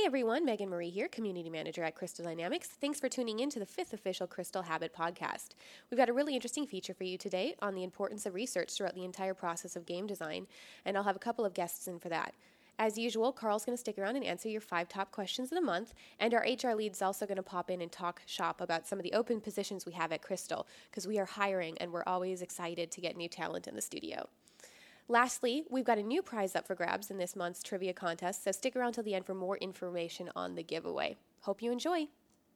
everyone, Megan Marie here, Community Manager at Crystal Dynamics. Thanks for tuning in to the 5th official Crystal Habit podcast. We've got a really interesting feature for you today on the importance of research throughout the entire process of game design, and I'll have a couple of guests in for that. As usual, Carl's going to stick around and answer your 5 top questions of the month, and our HR lead's also going to pop in and talk shop about some of the open positions we have at Crystal, because we are hiring and we're always excited to get new talent in the studio. Lastly, we've got a new prize up for grabs in this month's trivia contest, so stick around till the end for more information on the giveaway. Hope you enjoy.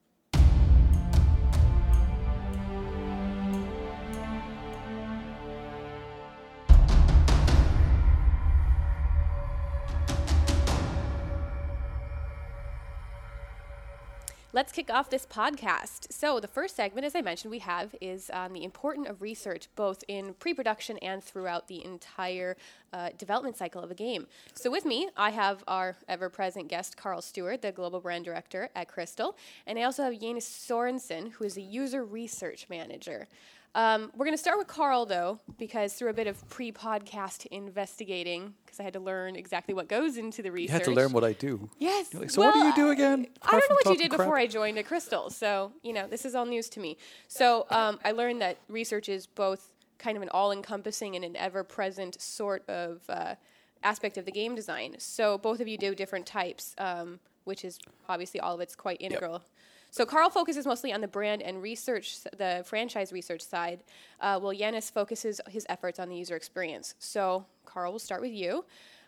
Let's kick off this podcast. So the first segment, as I mentioned, we have is on the importance of research, both in pre-production and throughout the entire development cycle of a game. So with me, I have our ever-present guest, Carl Stewart, the Global Brand Director at Crystal. And I also have Jens Sorensen, who is a User Research Manager. We're going to start with Carl, though, because through a bit of pre-podcast investigating, because I had to learn exactly what goes into the research. You had to learn what I do. Yes. Like, so what do you do again? I don't know what you did before I joined at Crystal, so, this is all news to me. So I learned that research is both kind of an all-encompassing and an ever-present sort of aspect of the game design. So both of you do different types, which is obviously all of it's quite integral. Yep. So Carl focuses mostly on the brand and research, the franchise research side, while Jens focuses his efforts on the user experience. So Carl, we'll start with you.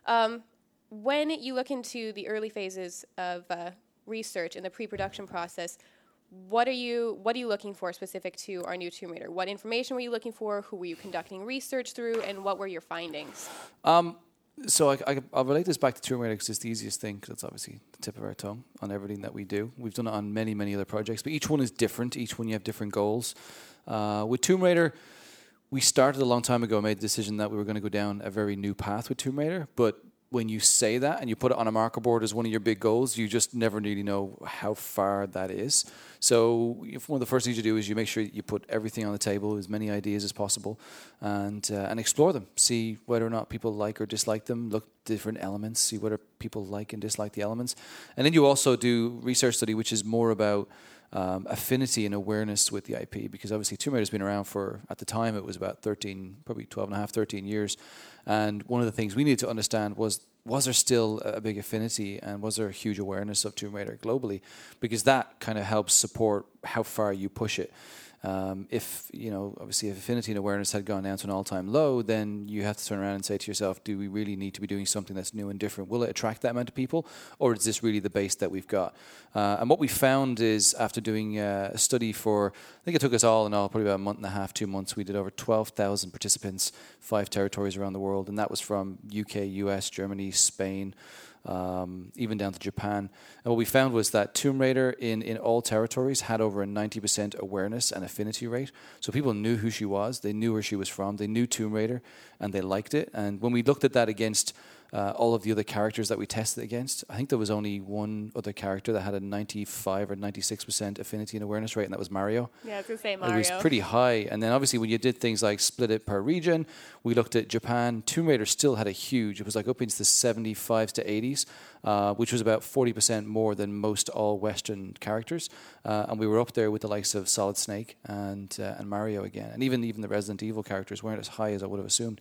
When you look into the early phases of research in the pre-production process, what are you looking for specific to our new Tomb Raider? What information were you looking for? Who were you conducting research through? And what were your findings? So I'll relate this back to Tomb Raider because it's the easiest thing, because it's obviously the tip of our tongue on everything that we do. We've done it on many, many other projects, but each one is different. Each one you have different goals. With Tomb Raider, we started a long time ago, made the decision that we were going to go down a very new path with Tomb Raider, but when you say that and you put it on a marker board as one of your big goals, you just never really know how far that is. So one of the first things you do is you make sure you put everything on the table, as many ideas as possible, and explore them. See whether or not people like or dislike them. Look at different elements. See whether people like and dislike the elements. And then you also do research study, which is more about affinity and awareness with the IP, because obviously Tomb Raider's been around for, at the time, it was about 13 years. And one of the things we needed to understand was there still a big affinity, and was there a huge awareness of Tomb Raider globally? Because that kind of helps support how far you push it. Obviously if affinity and awareness had gone down to an all-time low, then you have to turn around and say to yourself, do we really need to be doing something that's new and different? Will it attract that amount of people, or is this really the base that we've got? And what we found is, after doing a study for, I think it took us all in all probably about a month and a half, 2 months, we did over 12,000 participants, 5 territories around the world, and that was from UK, US, Germany, Spain, even down to Japan. And what we found was that Tomb Raider in all territories had over a 90% awareness and affinity rate. So people knew who she was, they knew where she was from, they knew Tomb Raider, and they liked it. And when we looked at that against all of the other characters that we tested against, I think there was only one other character that had a 95 or 96% affinity and awareness rate, and that was Mario. Yeah, I was going to say Mario. It was pretty high. And then obviously when you did things like split it per region, we looked at Japan. Tomb Raider still had it was like up into the 75s to 80s, which was about 40% more than most all Western characters. And we were up there with the likes of Solid Snake and Mario again. And even the Resident Evil characters weren't as high as I would have assumed.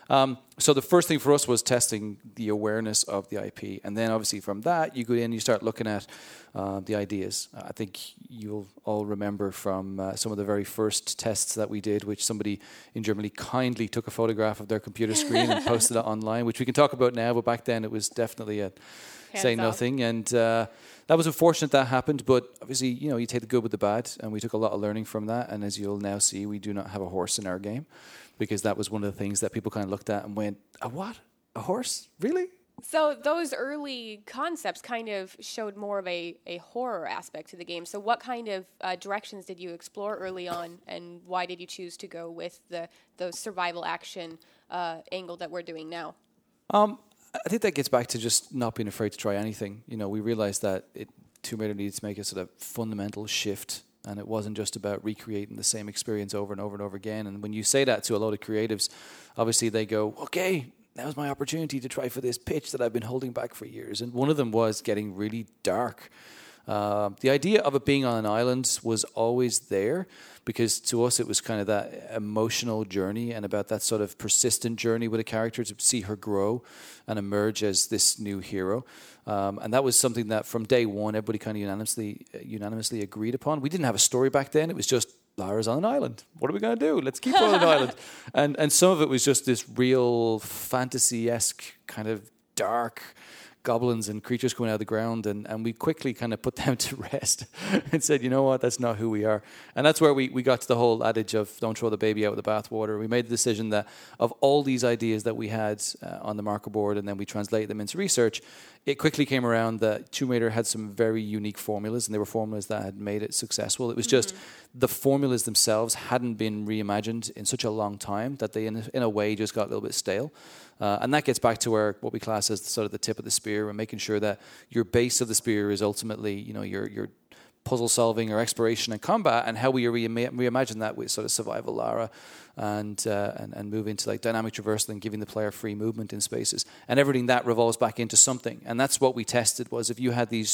So the first thing for us was testing the awareness of the IP. And then obviously from that, you go in and you start looking at the ideas. I think you'll all remember from some of the very first tests that we did, which somebody in Germany kindly took a photograph of their computer screen and posted it online, which we can talk about now, but back then it was definitely a say nothing. And that was unfortunate that happened, but obviously, you take the good with the bad, and we took a lot of learning from that. And as you'll now see, we do not have a horse in our game, because that was one of the things that people kind of looked at and went, a what? A horse? Really? So those early concepts kind of showed more of a horror aspect to the game. So what kind of directions did you explore early on, and why did you choose to go with the survival action angle that we're doing now? I think that gets back to just not being afraid to try anything. We realized that Tomb Raider needed to make a sort of fundamental shift, and it wasn't just about recreating the same experience over and over and over again. And when you say that to a lot of creatives, obviously they go, okay, now's my opportunity to try for this pitch that I've been holding back for years. And one of them was getting really dark. The idea of it being on an island was always there, because to us it was kind of that emotional journey and about that sort of persistent journey with a character, to see her grow and emerge as this new hero. And that was something that from day one everybody kind of unanimously agreed upon. We didn't have a story back then. It was just, Lara's on an island. What are we going to do? Let's keep her on an island. And some of it was just this real fantasy-esque kind of dark goblins and creatures coming out of the ground, and we quickly kind of put them to rest and said, you know what, that's not who we are. And that's where we got to the whole adage of don't throw the baby out with the bathwater. We made the decision that of all these ideas that we had on the marker board, and then we translated them into research, it quickly came around that Tomb Raider had some very unique formulas, and they were formulas that had made it successful. It was just the formulas themselves hadn't been reimagined in such a long time that they, in a way, just got a little bit stale. And that gets back to what we class as sort of the tip of the spear, and making sure that your base of the spear is ultimately, your puzzle solving or exploration and combat, and how we reimagine that with sort of survival Lara and move into like dynamic traversal and giving the player free movement in spaces, and everything that revolves back into something. And that's what we tested, was if you had these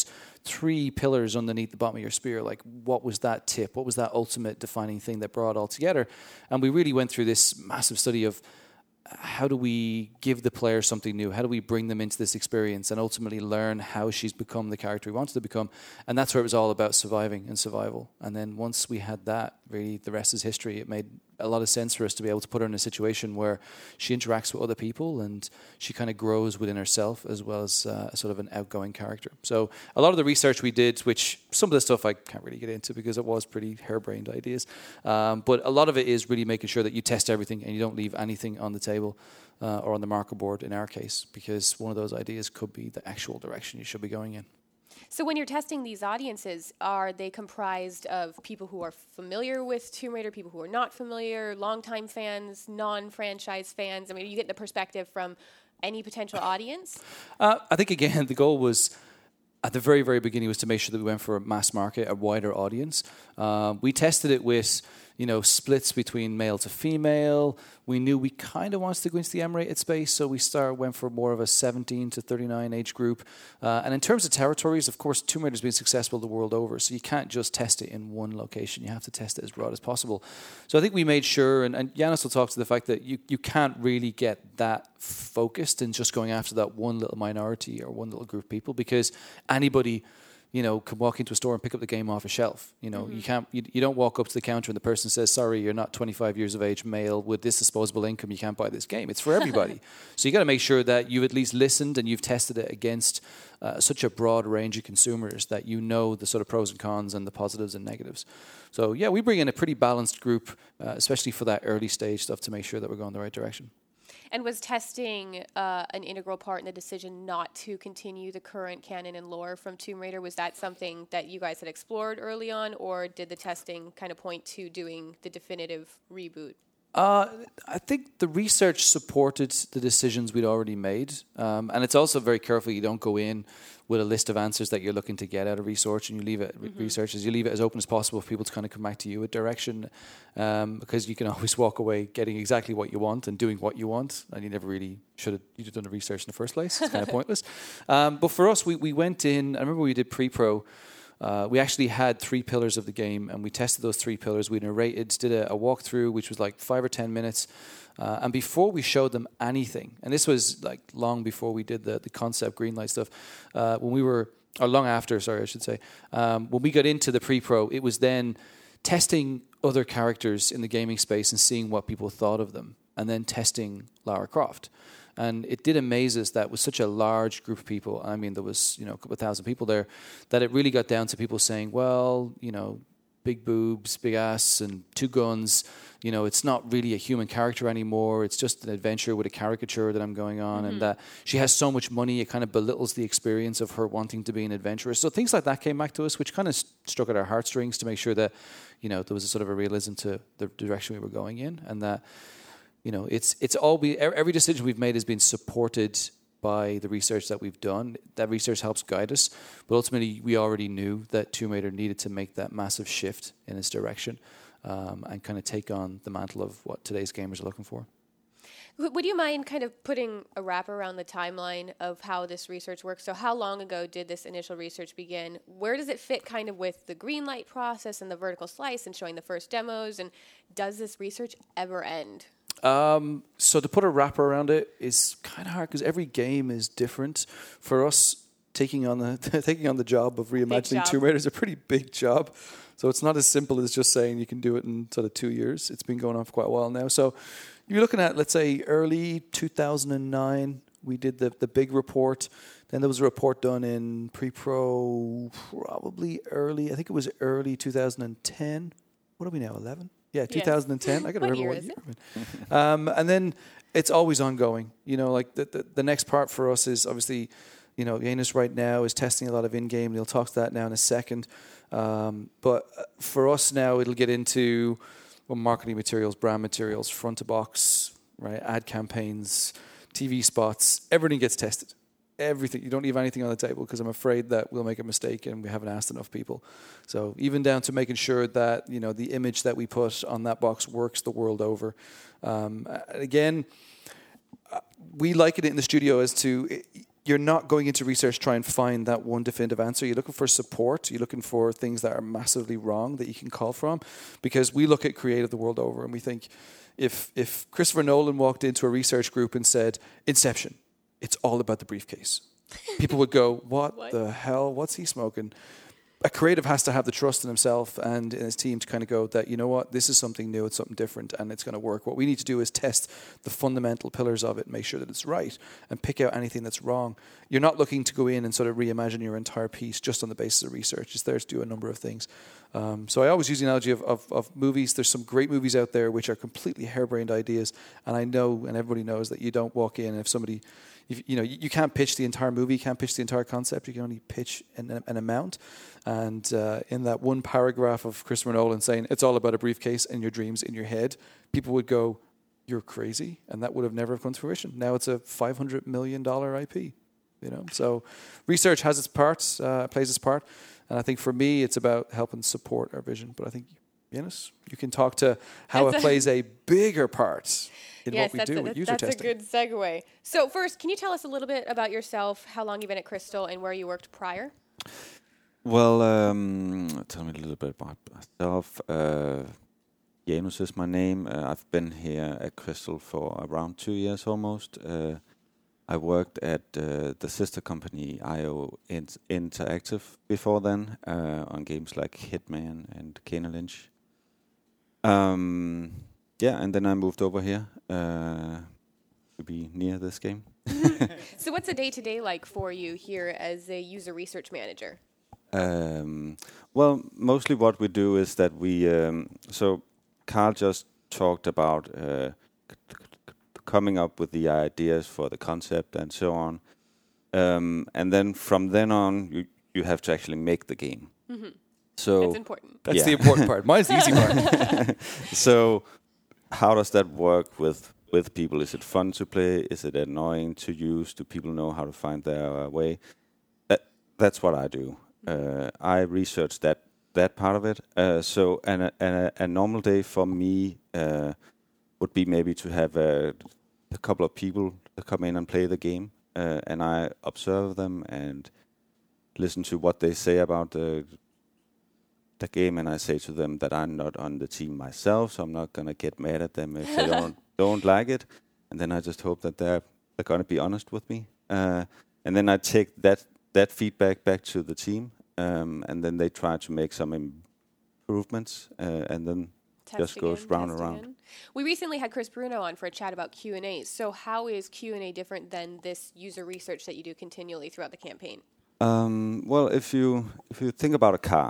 3 pillars underneath the bottom of your spear, like what was that tip? What was that ultimate defining thing that brought it all together? And we really went through this massive study of how do we give the player something new? How do we bring them into this experience and ultimately learn how she's become the character we wanted to become? And that's where it was all about surviving and survival. And then once we had that, really the rest is history. It made a lot of sense for us to be able to put her in a situation where she interacts with other people and she kind of grows within herself, as well as sort of an outgoing character. So a lot of the research we did, which some of the stuff I can't really get into because it was pretty harebrained ideas, but a lot of it is really making sure that you test everything and you don't leave anything on the table or on the marker board in our case, because one of those ideas could be the actual direction you should be going in. So when you're testing these audiences, are they comprised of people who are familiar with Tomb Raider, people who are not familiar, longtime fans, non-franchise fans? I mean, you get the perspective from any potential audience? I think, again, the goal was, at the very, very beginning, was to make sure that we went for a mass market, a wider audience. We tested it with, splits between male to female. We knew we kind of wanted to go into the M-rated space, so we went for more of a 17 to 39 age group. And in terms of territories, of course, Tomb Raider's been successful the world over, so you can't just test it in one location. You have to test it as broad as possible. So I think we made sure, and Yanis will talk to the fact that you can't really get that focused in just going after that one little minority or one little group of people, because anybody can walk into a store and pick up the game off a shelf. You don't walk up to the counter and the person says, sorry, you're not 25 years of age, male with this disposable income, you can't buy this game. It's for everybody. So you got to make sure that you've at least listened and you've tested it against such a broad range of consumers that the sort of pros and cons and the positives and negatives. So yeah, we bring in a pretty balanced group, especially for that early stage stuff, to make sure that we're going the right direction. And was testing an integral part in the decision not to continue the current canon and lore from Tomb Raider? Was that something that you guys had explored early on, or did the testing kind of point to doing the definitive reboot? I think the research supported the decisions we'd already made. And it's also very careful you don't go in with a list of answers that you're looking to get out of research, and you leave it you leave it as open as possible for people to kind of come back to you with direction, because you can always walk away getting exactly what you want and doing what you want, and you never really you'd have done the research in the first place. It's kind of pointless. But for us, we went in, I remember we did pre-pro. We actually had 3 pillars of the game, and we tested those 3 pillars. We narrated, did a walkthrough, which was like 5 or 10 minutes. And before we showed them anything, and this was like long before we did the concept greenlight stuff, long after, I should say, when we got into the pre-pro, it was then testing other characters in the gaming space and seeing what people thought of them, and then testing Lara Croft. And it did amaze us that with such a large group of people, I mean, there was, a couple of thousand people there, that it really got down to people saying, well, big boobs, big ass, and 2 guns, it's not really a human character anymore. It's just an adventure with a caricature that I'm going on. And that she has so much money, it kind of belittles the experience of her wanting to be an adventurer. So things like that came back to us, which kind of struck at our heartstrings to make sure that, there was a sort of a realism to the direction we were going in, and that, it's all every decision we've made has been supported by the research that we've done. That research helps guide us, but ultimately we already knew that Tomb Raider needed to make that massive shift in its direction, and kind of take on the mantle of what today's gamers are looking for. Would you mind kind of putting a wrap around the timeline of how this research works? So how long ago did this initial research begin? Where does it fit kind of with the green light process and the vertical slice and showing the first demos? And does this research ever end? So to put a wrapper around it is kind of hard because every game is different. For us, taking on the job of reimagining Tomb Raider is a pretty big job. So it's not as simple as just saying you can do it in sort of 2 years. It's been going on for quite a while now. So you're looking at, let's say, early 2009, we did the big report. Then there was a report done in pre-pro probably early, I think it was early 2010. What are we now, 11? Yeah, 2010. I got to remember what year. And then it's always ongoing. You know, like the next part for us is obviously, you know, Janus right now is testing a lot of in-game. He'll talk to that now in a second. But for us now, it'll get into marketing materials, brand materials, front of box, right? Ad campaigns, TV spots. Everything gets tested. Everything. You don't leave anything on the table because I'm afraid that we'll make a mistake and we haven't asked enough people. So even down to making sure that, you know, the image that we put on that box works the world over. Again, we like it in the studio as to you're not going into research to try and find that one definitive answer. You're looking for support. You're looking for things that are massively wrong that you can call from, because we look at creative the world over and we think if Christopher Nolan walked into a research group and said, Inception, it's all about the briefcase, people would go, what the hell? What's he smoking? A creative has to have the trust in himself and in his team to kind of go that, you know what, this is something new, it's something different, and it's going to work. What we need to do is test the fundamental pillars of it, make sure that it's right, and pick out anything that's wrong. You're not looking to go in and sort of reimagine your entire piece just on the basis of research. It's there to do a number of things. So I always use the analogy of movies. There's some great movies out there which are completely harebrained ideas, and I know, and everybody knows, that you don't walk in and if somebody... You can't pitch the entire movie, you can't pitch the entire concept, you can only pitch an amount. And in that one paragraph of Christopher Nolan saying, it's all about a briefcase and your dreams in your head, people would go, you're crazy, and that would have never come to fruition. Now it's a $500 million IP, you know. So research has its parts, plays its part, and I think for me it's about helping support our vision. But I think, Janus, you can talk to how it plays a bigger part in what we do with user testing. That's a good segue. So first, can you tell us a little bit about yourself, how long you've been at Crystal, and where you worked prior? Well, tell me a little bit about myself. Janus is my name. I've been here at Crystal for around 2 years almost. I worked at the sister company IO Interactive before then on games like Hitman and Kane Lynch. And then I moved over here to be near this game. So what's a day-to-day like for you here as a user research manager? Well, mostly what we do is that we... so Carl just talked about coming up with the ideas for the concept and so on. And then from then on, you have to actually make the game. Mm-hmm. So that's important. That's the important part. Mine's the easy part. So how does that work with people? Is it fun to play? Is it annoying to use? Do people know how to find their way? That's what I do. I research that part of it. So a normal day for me would be maybe to have a couple of people that come in and play the game, and I observe them and listen to what they say about the game, and I say to them that I'm not on the team myself, so I'm not gonna get mad at them if they don't like it, and then I just hope that they're gonna be honest with me, and then I take that feedback back to the team, and then they try to make some improvements, and then just goes round and round. We recently had Chris Bruno on for a chat about Q&A. So how is Q&A different than this user research that you do continually throughout the campaign? Well, if you think about a car,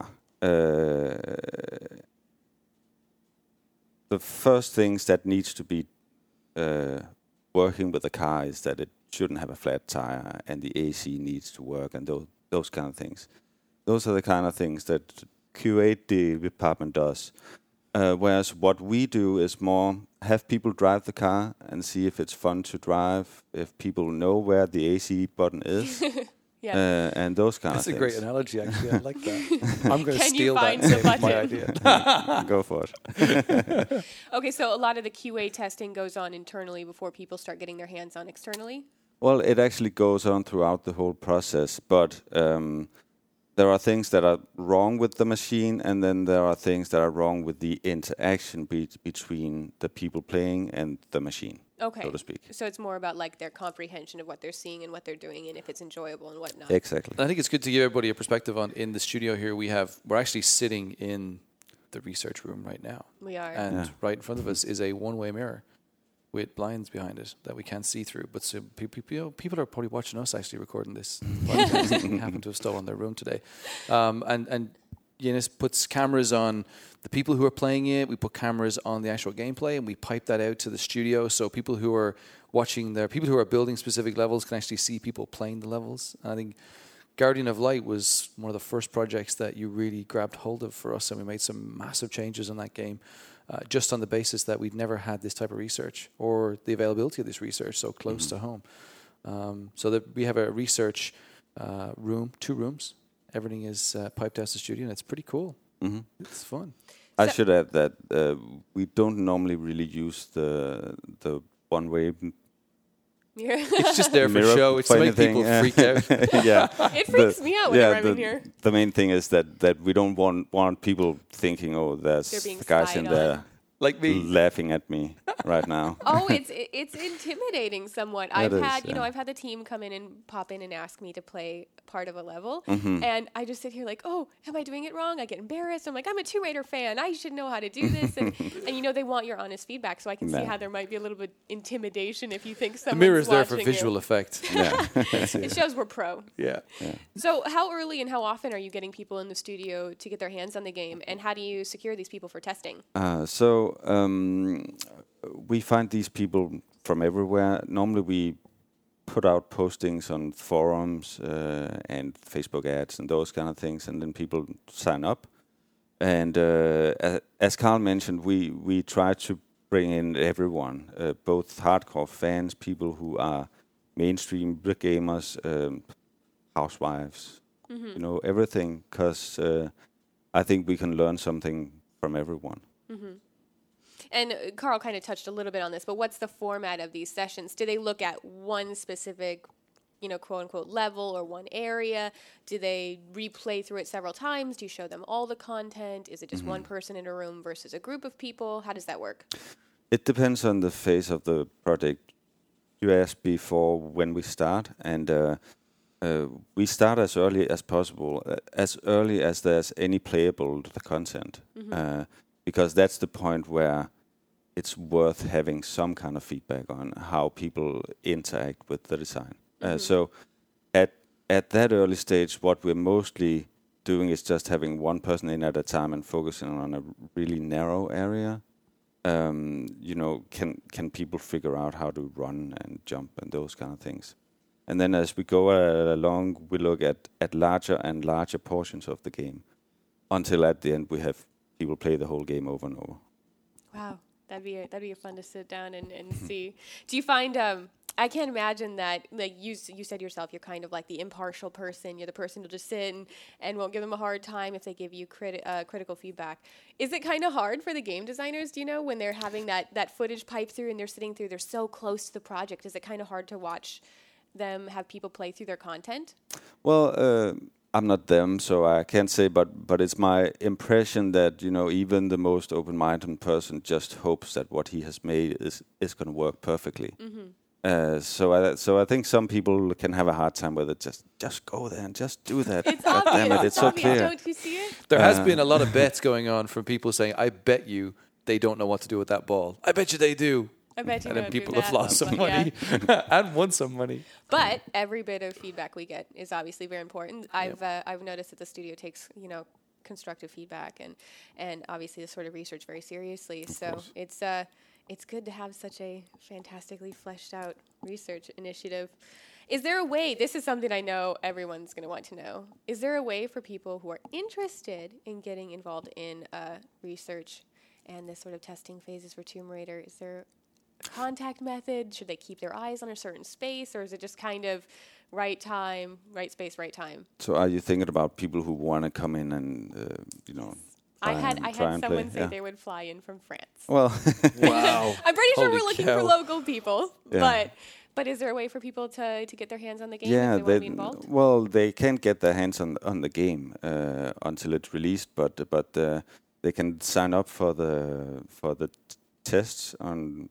the first things that needs to be working with the car is that it shouldn't have a flat tire and the AC needs to work and those kind of things. Those are the kind of things that QA department does. Whereas what we do is more have people drive the car and see if it's fun to drive, if people know where the AC button is, Yeah. and those kind That's of a things. great analogy, actually. I like that. I'm going to Can you steal that find and the say it's my button? idea. Go for it. Okay, so a lot of the QA testing goes on internally before people start getting their hands on externally. Well, it actually goes on throughout the whole process, but there are things that are wrong with the machine, and then there are things that are wrong with the interaction between the people playing and the machine, Okay. so to speak. So it's more about like their comprehension of what they're seeing and what they're doing, and if it's enjoyable and whatnot. Exactly. I think it's good to give everybody a perspective on. In the studio here, we're actually sitting in the research room right now, We are. and right in front of us is a one-way mirror with blinds behind it that we can't see through. But so people are probably watching us actually recording this. They happen to have stolen their room today, and Eunice puts cameras on the people who are playing it. We put cameras on the actual gameplay, and we pipe that out to the studio, so people who are watching people who are building specific levels can actually see people playing the levels. And I think Guardian of Light was one of the first projects that you really grabbed hold of for us, and we made some massive changes in that game, just on the basis that we'd never had this type of research or the availability of this research so close to home. So that we have a research room, 2 rooms. Everything is piped out to the studio, and it's pretty cool. Mm-hmm. It's fun. I should add that we don't normally really use the one-way It's just there for mirror show. It's to make anything. people freak out. Yeah. It freaks me out whenever I'm in here. The main thing is that we don't want people thinking, oh, there's They're being the guys in spied on. there Like me. laughing at me right now. Oh, it's intimidating somewhat. It is, I've had the team come in and pop in and ask me to play part of a level, Mm-hmm. and I just sit here like, oh, am I doing it wrong? I get embarrassed. I'm like, I'm a Tomb Raider fan. I should know how to do this, and they want your honest feedback, so I can see Yeah. how there might be a little bit intimidation if you think The someone's mirror is there for watching you. visual effect. Yeah. It shows we're pro. Yeah. So how early and how often are you getting people in the studio to get their hands on the game, and how do you secure these people for testing? We find these people from everywhere. Normally, we put out postings on forums and Facebook ads and those kind of things, and then people sign up. And as Carl mentioned, we try to bring in everyone, both hardcore fans, people who are mainstream gamers, housewives, everything, because I think we can learn something from everyone. And Carl kind of touched a little bit on this, but what's the format of these sessions? Do they look at one specific, quote unquote level or one area? Do they replay through it several times? Do you show them all the content? Is it just one person in a room versus a group of people? How does that work? It depends on the phase of the project. You asked before when we start, and we start as early as possible, as early as there's any playable content, because that's the point where it's worth having some kind of feedback on how people interact with the design. So at that early stage, what we're mostly doing is just having one person in at a time and focusing on a really narrow area. Can people figure out how to run and jump and those kind of things? And then as we go along, we look at larger and larger portions of the game, until at the end we have people play the whole game over and over. Wow, that'd be fun to sit down and see. Do you find I can't imagine that, like you said yourself, you're kind of like the impartial person. You're the person who'll just sit and won't give them a hard time if they give you critical feedback. Is it kind of hard for the game designers, when they're having that footage pipe through and they're sitting through, they're so close to the project? Is it kind of hard to watch them have people play through their content? Well, I'm not them, so I can't say, but it's my impression that, even the most open-minded person just hopes that what he has made is going to work perfectly. So I think some people can have a hard time with it. Just go there and just do that. It's God obvious. damn it, it's so obvious. clear. Don't you see it? There has been a lot of bets going on from people saying, I bet you they don't know what to do with that ball. I bet you they do. I bet you And then don't people do have that. lost some Yeah. money and won some money. But every bit of feedback we get is obviously very important. I've noticed that the studio takes constructive feedback and obviously this sort of research very seriously. So it's good to have such a fantastically fleshed out research initiative. Is there a way? This is something I know everyone's going to want to know. Is there a way for people who are interested in getting involved in research and this sort of testing phases for Tomb Raider? Is there contact method? Should they keep their eyes on a certain space, or is it just kind of right time, right space, right time? So are you thinking about people who want to come in and, I try had and someone say Yeah. they would fly in from France. Well, Wow. I'm pretty sure Holy we're looking cow. for local people, Yeah. but is there a way for people to get their hands on the game yeah, if they want to be involved? well, they can't get their hands on the game until it's released, but they can sign up for the tests on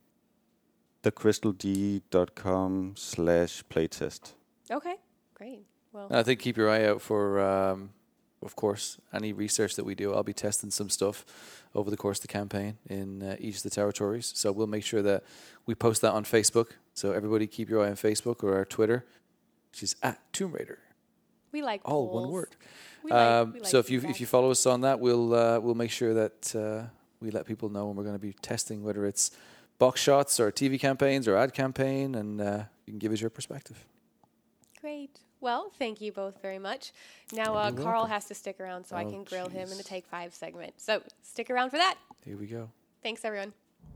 thecrystalD.com/playtest. Okay, great. Well, I think keep your eye out for, of course, any research that we do. I'll be testing some stuff over the course of the campaign in each of the territories. So we'll make sure that we post that on Facebook. So everybody keep your eye on Facebook or our Twitter, which is @Tomb Raider. we like All polls. one word. We like So if feedback. you follow us on that, we'll make sure that we let people know when we're going to be testing, whether it's box shots or TV campaigns or ad campaign, and you can give us your perspective. Great. Well, thank you both very much. Now, You're Carl welcome. has to stick around so I Oh, can grill him in the jeez. Take 5 segment. So stick around for that. Here we go. Thanks, everyone.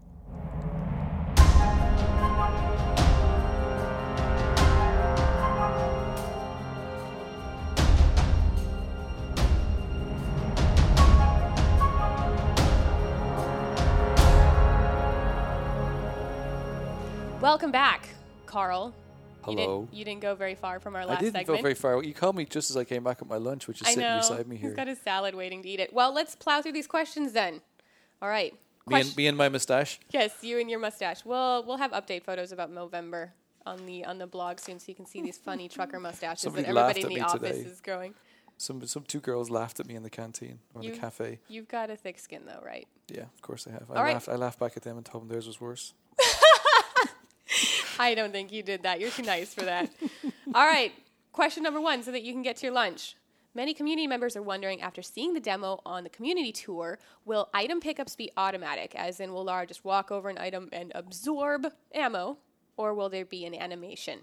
Welcome back, Carl. Hello. You didn't go very far from our I last didn't segment. go very far. You called me just as I came back with my lunch, which is I sitting know. beside me He's here. got his salad waiting to eat it. Well, let's plow through these questions then. All right. Me and my mustache. Yes, you and your mustache. We'll have update photos about Movember on the blog soon, so you can see these funny trucker mustaches Somebody that everybody in laughed the at office me today. is growing. Some two girls laughed at me in the canteen or in the cafe. You've got a thick skin, though, right? Yeah, of course I have. All right. I laughed back at them and told them theirs was worse. I don't think you did that. You're too nice for that. All right. Question number 1, so that you can get to your lunch. Many community members are wondering, after seeing the demo on the community tour, will item pickups be automatic? As in, will Lara just walk over an item and absorb ammo? Or will there be an animation?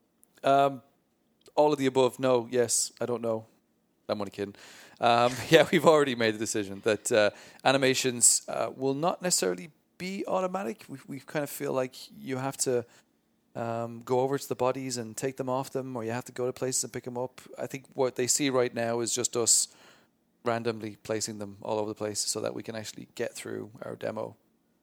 All of the above. No, yes, I don't know. I'm only kidding. Yeah, we've already made the decision that animations will not necessarily be automatic. We kind of feel like you have to go over to the bodies and take them off them, or you have to go to places and pick them up. I think what they see right now is just us randomly placing them all over the place so that we can actually get through our demo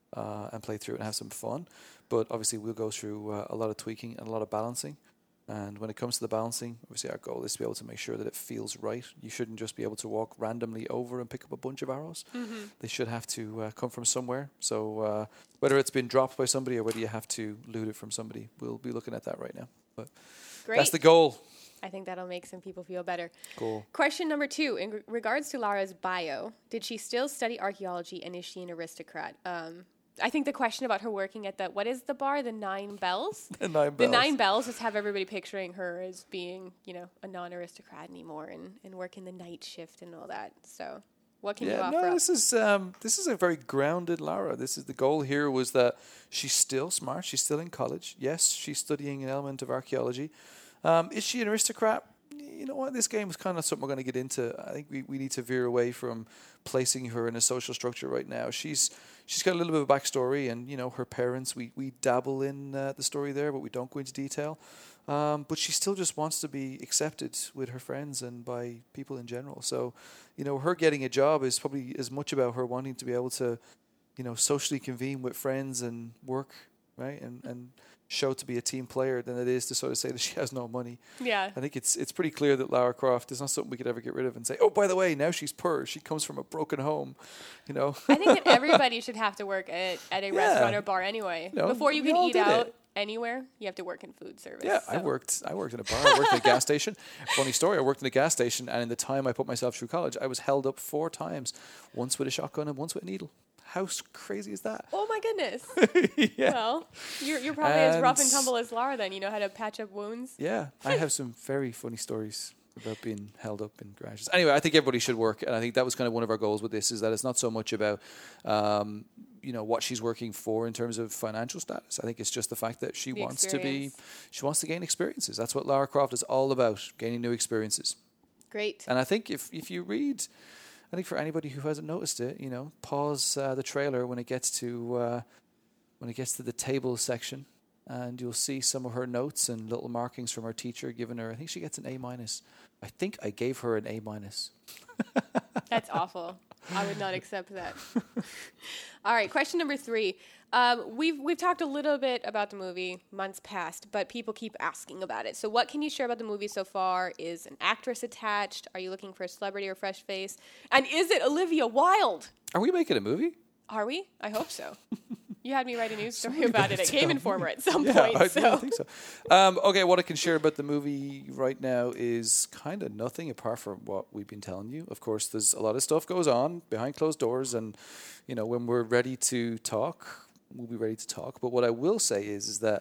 and play through it and have some fun. But obviously we'll go through a lot of tweaking and a lot of balancing. And when it comes to the balancing, obviously our goal is to be able to make sure that it feels right. You shouldn't just be able to walk randomly over and pick up a bunch of arrows. Mm-hmm. They should have to come from somewhere. So whether it's been dropped by somebody or whether you have to loot it from somebody, we'll be looking at that right now. But Great. that's the goal. I think that'll make some people feel better. Cool. Question number 2, in regards to Lara's bio, did she still study archaeology and is she an aristocrat? I think the question about her working at what is the bar? The Nine Bells? The 9 bells. The Nine Bells just have everybody picturing her as being, a non-aristocrat anymore and working the night shift and all that. So what can you Yeah, offer no, up? this is a very grounded Lara. This is the goal here was that she's still smart. She's still in college. Yes, she's studying an element of archaeology. Is she an aristocrat? You know what? This game is kind of something we're going to get into. I think we need to veer away from placing her in a social structure right now. She's got a little bit of a backstory, and her parents. We dabble in the story there, but we don't go into detail. But she still just wants to be accepted with her friends and by people in general. So, her getting a job is probably as much about her wanting to be able to, socially convene with friends and work, right, and show to be a team player than it is to sort of say that she has no money. Yeah. I think it's pretty clear that Lara Croft is not something we could ever get rid of and say, oh, by the way, now she's poor. She comes from a broken home, I think that everybody should have to work at a restaurant or bar anyway. Before you we can all eat did out it. anywhere, you have to work in food service. Yeah, so. I worked in a bar. I worked in a gas station. Funny story, I worked in a gas station, and in the time I put myself through college, I was held up 4 times, once with a shotgun and once with a needle. How crazy is that? Oh my goodness. Yeah. Well, you're probably as rough and And- tumble as Lara then. You know how to patch up wounds. Yeah, I have some very funny stories about being held up in garages. Anyway, I think everybody should work, and I think that was kind of one of our goals with this, is that it's not so much about what she's working for in terms of financial status. I think it's just the fact that she wants to gain experiences. That's what Lara Croft is all about, gaining new experiences. Great. And I think if you read, I think for anybody who hasn't noticed it, pause the trailer when it gets to when it gets to the table section, and you'll see some of her notes and little markings from her teacher giving her, I think she gets an A-. I think I gave her an A-. That's awful. I would not accept that. All right, question number 3. We've talked a little bit about the movie months past, but people keep asking about it. So what can you share about the movie so far? Is an actress attached? Are you looking for a celebrity or fresh face? And is it Olivia Wilde? Are we making a movie? Are we? I hope so. You had me write a news story about it at Game Informer at some Yeah, point. I So. think so. Okay, what I can share about the movie right now is kind of nothing apart from what we've been telling you. Of course, there's a lot of stuff goes on behind closed doors, and when we're ready to talk, we'll be ready to talk. But what I will say is that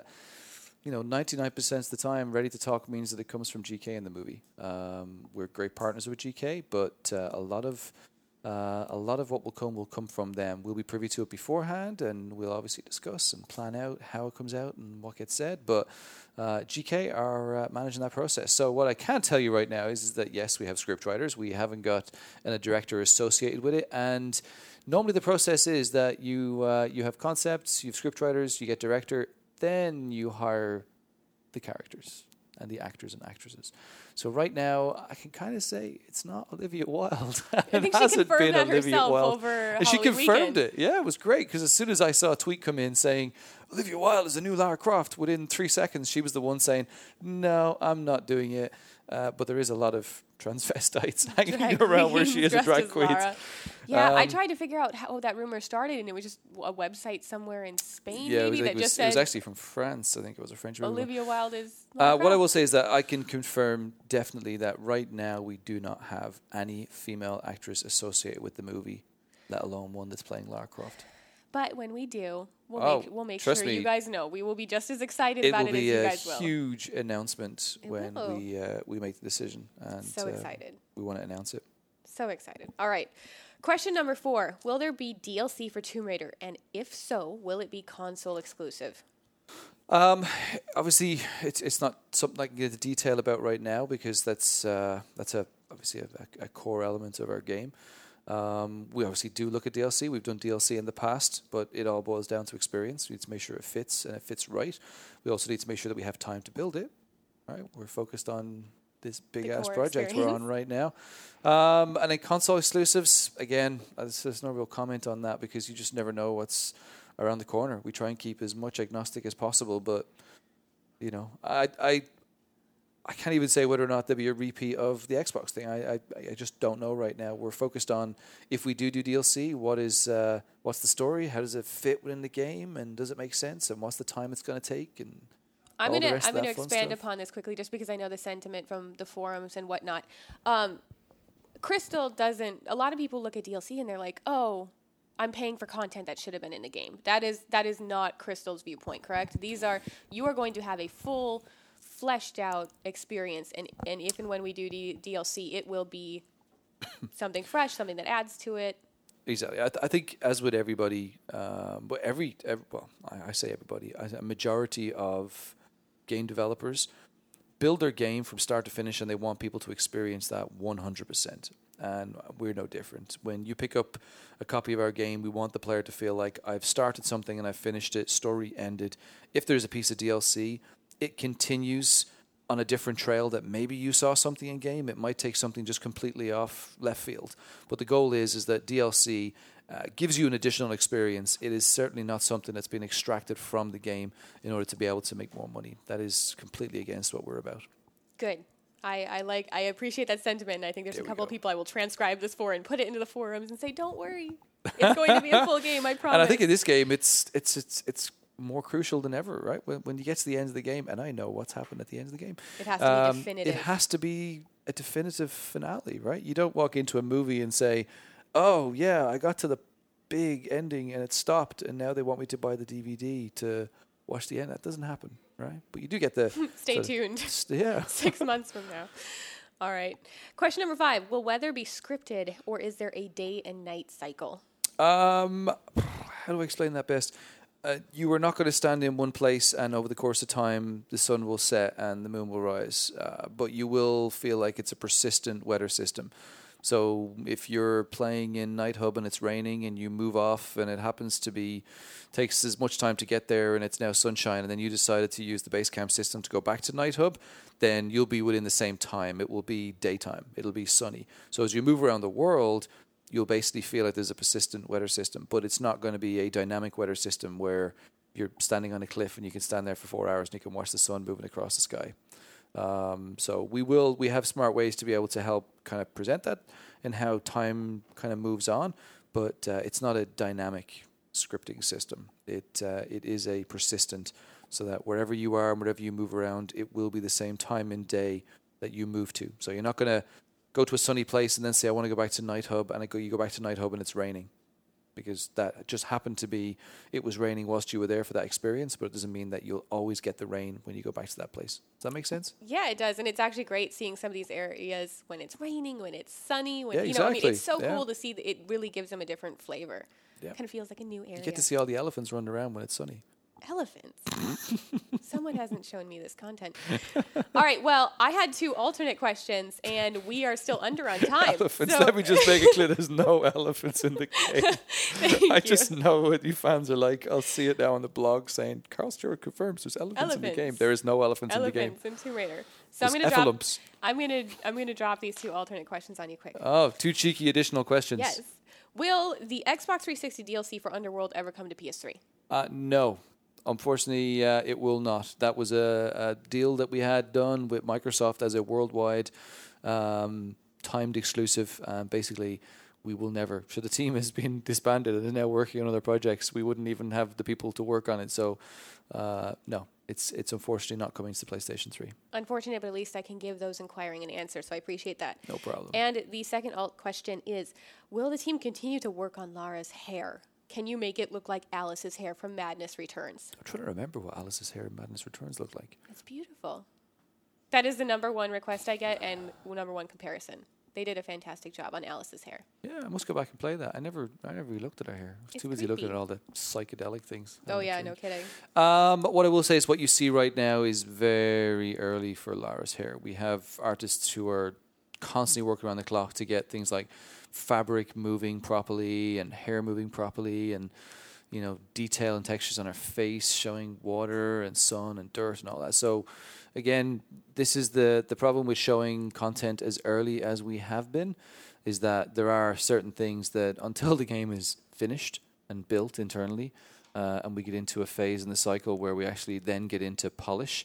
99% of the time, ready to talk means that it comes from GK in the movie. We're great partners with GK, but a lot of what will come from them. We'll be privy to it beforehand, and we'll obviously discuss and plan out how it comes out and what gets said. But GK are managing that process. So what I can tell you right now is that, yes, we have script writers. We haven't got a director associated with it. And normally the process is that you have concepts, you have script writers, you get director, then you hire the characters and the actors and actresses. So right now, I can kind of say it's not Olivia Wilde. I think she confirmed that herself over And she Halloween confirmed weekend. it. Yeah, it was great, because as soon as I saw a tweet come in saying, Olivia Wilde is a new Lara Croft, within 3 seconds, she was the one saying, no, I'm not doing it. But there is a lot of transvestites hanging around where she is a drag queen. Yeah, I tried to figure out how that rumor started, and it was just a website somewhere in Spain, Yeah, maybe, that just it was said actually from France. I think it was a French rumor. Olivia Wilde is. What I will say is that I can confirm definitely that right now we do not have any female actress associated with the movie, let alone one that's playing Lara Croft. But when we do, we'll make trust sure me, you guys know. We will be just as excited It about will it as be you a guys will. huge announcement when will. we make the decision. And So excited. We want to announce it. So excited. All right. Question number 4. Will there be DLC for Tomb Raider? And if so, will it be console exclusive? Obviously, it's not something I can get the detail about right now, because that's obviously a core element of our game. We obviously do look at DLC. We've done DLC in the past, but it all boils down to experience. We need to make sure it fits and it fits right. We also need to make sure that we have time to build it. Right? We're focused on this big-ass project we're on right now. And then console exclusives, again, there's no real comment on that, because you just never know what's around the corner. We try and keep as much agnostic as possible, but I can't even say whether or not there'll be a repeat of the Xbox thing. I just don't know right now. We're focused on, if we do DLC, what's the story? How does it fit within the game? And does it make sense? And what's the time it's going to take? And I'm going to fun expand stuff. upon this quickly, just because I know the sentiment from the forums and whatnot. Crystal doesn't. A lot of people look at DLC and they're like, "Oh, I'm paying for content that should have been in the game." That is not Crystal's viewpoint, correct? You are going to have a full, fleshed out experience, and if and when we do DLC, it will be something fresh, something that adds to it. Exactly. I think, as with everybody, but I say everybody, a majority of game developers build their game from start to finish, and they want people to experience that 100%. And we're no different. When you pick up a copy of our game, we want the player to feel like, I've started something and I've finished it, story ended. If there's a piece of DLC, it continues on a different trail that maybe you saw something in game. It might take something just completely off left field. But the goal is that DLC gives you an additional experience. It is certainly not something that's been extracted from the game in order to be able to make more money. That is completely against what we're about. Good. I appreciate that sentiment, and I think there's There a we couple of go. people I will transcribe this for and put it into the forums and say, "Don't worry, it's going to be a full game, I promise." And I think in this game, it's more crucial than ever, right? When you get to the end of the game, and I know what's happened at the end of the game. It has to be definitive. It has to be a definitive finale, right? You don't walk into a movie and say, "Oh yeah, I got to the big ending and it stopped, and now they want me to buy the DVD to watch the end." That doesn't happen, right? But you do get the Stay tuned. Yeah. 6 months from now. All right. Question number 5. Will weather be scripted, or is there a day and night cycle? How do I explain that best? You are not going to stand in one place and over the course of time the sun will set and the moon will rise, but you will feel like it's a persistent weather system. So if you're playing in Night Hub and it's raining and you move off and it happens to be takes as much time to get there and it's now sunshine, and then you decided to use the base camp system to go back to Night Hub, then you'll be within the same time. It will be daytime. It'll be sunny. So as you move around the world, you'll basically feel like there's a persistent weather system, but it's not going to be a dynamic weather system where you're standing on a cliff and you can stand there for 4 hours and you can watch the sun moving across the sky. So we have smart ways to be able to help kind of present that and how time kind of moves on, but it's not a dynamic scripting system. It is a persistent, so that wherever you are and wherever you move around, it will be the same time in day that you move to. So you're not going to go to a sunny place and then say, I want to go back to Night Hub, and you go back to Night Hub and it's raining. Because that just happened to be, it was raining whilst you were there for that experience, but it doesn't mean that you'll always get the rain when you go back to that place. Does that make sense? Yeah, it does. And it's actually great seeing some of these areas when it's raining, when it's sunny, when, exactly. I mean, it's so cool to see that it really gives them a different flavor. Yeah. Kind of feels like a new area. You get to see all the elephants running around when it's sunny. Elephants. Someone hasn't shown me this content. All right, well, I had 2 alternate questions, and we are still under on time. Elephants. So let me just make it clear, there's no elephants in the game. I just know what you fans are like. I'll see it now on the blog saying, Carl Stewart confirms there's elephants in the game. There is no elephants in the game. Elephants in Tomb Raider. So There's I'm gonna drop these 2 alternate questions on you quick. Oh, 2 cheeky additional questions. Yes. Will the Xbox 360 DLC for Underworld ever come to PS3? No. Unfortunately, it will not. That was a deal that we had done with Microsoft as a worldwide timed exclusive. Basically, we will never. So the team has been disbanded and is now working on other projects. We wouldn't even have the people to work on it. So, no, it's unfortunately not coming to the PlayStation 3. Unfortunate, but at least I can give those inquiring an answer, so I appreciate that. No problem. And the second question is, will the team continue to work on Lara's hair? Can you make it look like Alice's hair from Madness Returns? I'm trying to remember what Alice's hair in Madness Returns looked like. It's beautiful. That is the number 1 request I get and number 1 comparison. They did a fantastic job on Alice's hair. Yeah, I must go back and play that. I never really looked at her hair. I was too busy looking at all the psychedelic things. Oh yeah, no kidding. What I will say is what you see right now is very early for Lara's hair. We have artists who are constantly working around the clock to get things like fabric moving properly and hair moving properly, and detail and textures on her face showing water and sun and dirt and all that. So again, this is the problem with showing content as early as we have been, is that there are certain things that until the game is finished and built internally, and we get into a phase in the cycle where we actually then get into polish.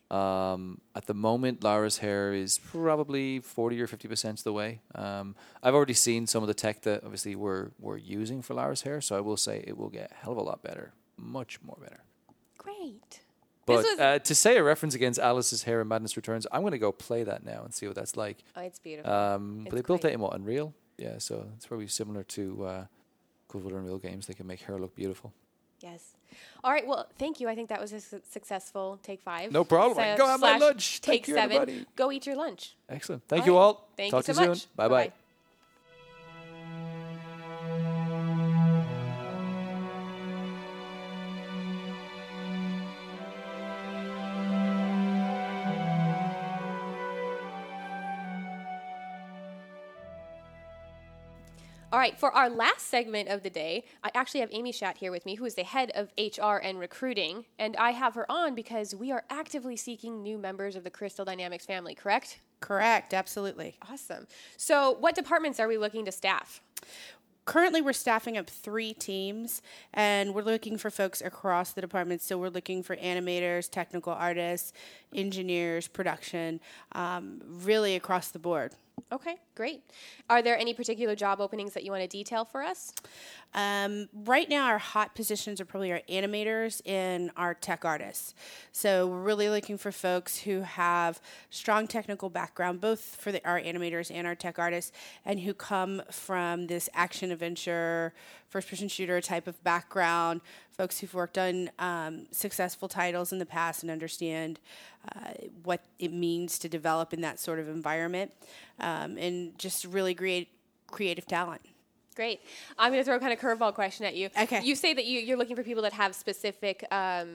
At the moment, Lara's hair is probably 40 or 50% of the way. I've already seen some of the tech that obviously we're using for Lara's hair, so I will say it will get a hell of a lot better, much more better. Great. But to say a reference against Alice's hair in Madness Returns, I'm going to go play that now and see what that's like. Oh, it's beautiful. But they built that in what, Unreal? Yeah, so it's probably similar to good Unreal games. They can make hair look beautiful. Yes. All right. Well, thank you. I think that was a successful take 5. No problem. Go have my lunch. Take Thank you, 7. everybody. Go eat your lunch. Excellent. Thank you all. Thank Talk you to you so soon. much. Bye-bye. All right, for our last segment of the day, I actually have Amy Schatt here with me, who is the head of HR and recruiting, and I have her on because we are actively seeking new members of the Crystal Dynamics family, correct? Correct, absolutely. Awesome. So what departments are we looking to staff? Currently, we're staffing up 3 teams, and we're looking for folks across the departments. So we're looking for animators, technical artists, engineers, production, really across the board. Okay, great. Are there any particular job openings that you want to detail for us? Right now, our hot positions are probably our animators and our tech artists. So we're really looking for folks who have strong technical background, both for our animators and our tech artists, and who come from this action-adventure, first-person shooter type of background, folks who've worked on successful titles in the past and understand what it means to develop in that sort of environment, and just really great creative talent. Great. I'm going to throw a kind of curveball question at you. Okay. You say that you're looking for people that have specific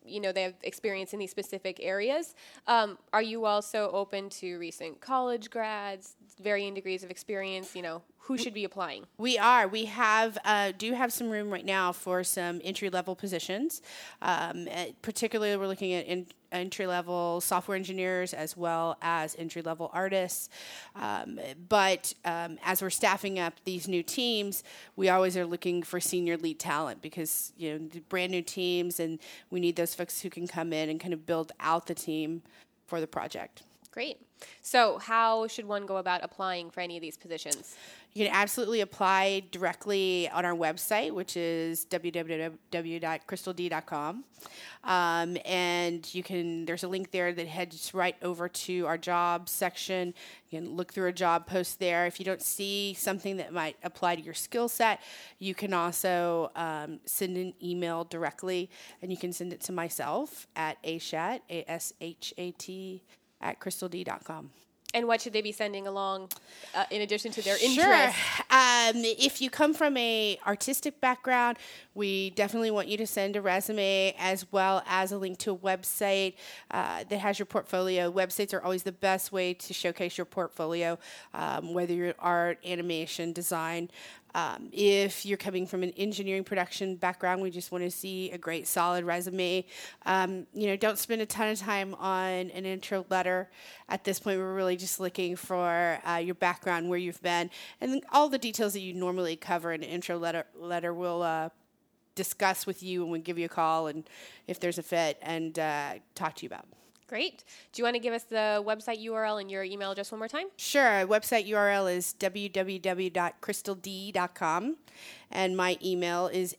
they have experience in these specific areas. Are you also open to recent college grads, varying degrees of experience? Who should be applying? We are. We do have some room right now for some entry-level positions. Particularly, we're looking at entry-level software engineers as well as entry-level artists. But as we're staffing up these new teams, we always are looking for senior lead talent because, brand new teams, and we need those folks who can come in and kind of build out the team for the project. Great. So how should one go about applying for any of these positions? You can absolutely apply directly on our website, which is www.crystald.com. And there's a link there that heads right over to our jobs section. You can look through a job post there. If you don't see something that might apply to your skill set, you can also send an email directly, and you can send it to myself at ashat, A-S-H-A-T, @crystald.com. And what should they be sending along in addition to their interest? Sure. If you come from a artistic background, we definitely want you to send a resume as well as a link to a website that has your portfolio. Websites are always the best way to showcase your portfolio, whether you're art, animation, design. If you're coming from an engineering production background, we just want to see a great, solid resume. Don't spend a ton of time on an intro letter. At this point, we're really just looking for your background, where you've been, and all the details that you normally cover in an intro letter we'll discuss with you when we give you a call, and if there's a fit, and talk to you about. Great. Do you want to give us the website URL and your email address one more time? Sure. Website URL is www.crystald.com, and my email is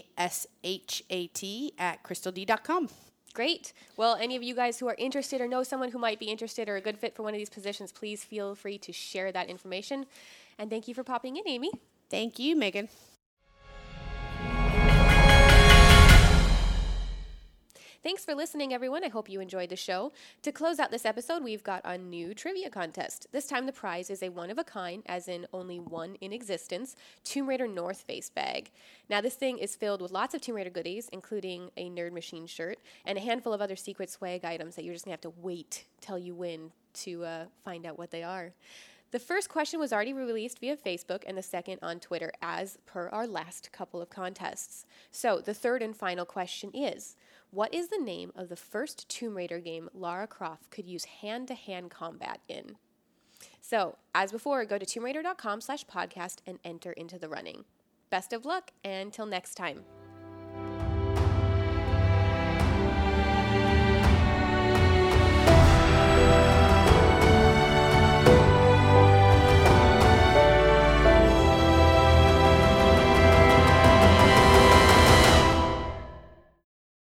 ashat@crystald.com. Great. Well, any of you guys who are interested or know someone who might be interested or a good fit for one of these positions, please feel free to share that information. And thank you for popping in, Amy. Thank you, Megan. Thanks for listening, everyone. I hope you enjoyed the show. To close out this episode, we've got a new trivia contest. This time the prize is a one-of-a-kind, as in only one in existence, Tomb Raider North Face bag. Now, this thing is filled with lots of Tomb Raider goodies, including a Nerd Machine shirt and a handful of other secret swag items that you're just going to have to wait till you win to find out what they are. The first question was already released via Facebook and the second on Twitter, as per our last couple of contests. So the third and final question is, what is the name of the first Tomb Raider game Lara Croft could use hand-to-hand combat in? So, as before, go to tombRaider.com/podcast and enter into the running. Best of luck, and till next time.